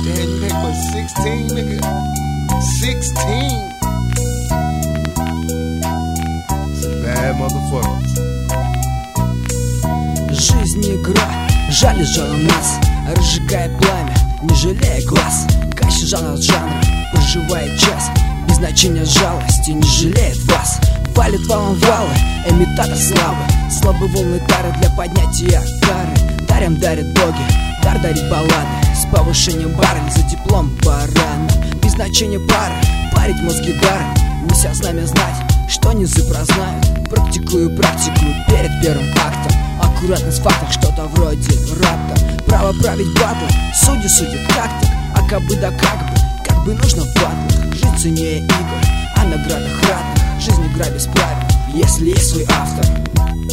Damn, you can't put 16, nigga. 16. Some bad motherfuckers. Жизнь игра, жаль жало нас, разжигая пламя, не жалея глаз. Кащи жанр от жанра, проживает час, без значения жалости, не жалеет вас. Валит валом валы, имитатор славы, слабые волны тары для поднятия кары. Даром дарят боги, дар дарит баллады, с повышением баррель за диплом барана. Без значения пары, парить мозги даром, неся знамя знать, что низы прознают. Практикую перед первым актом, аккуратно с фактом, что-то вроде рапта. Право править батлы, судьи судят как-то, а кабы да как бы нужно в батлах. Жить ценнее игр, а наградах ратных. Жизнь игра без правил, если есть свой автор.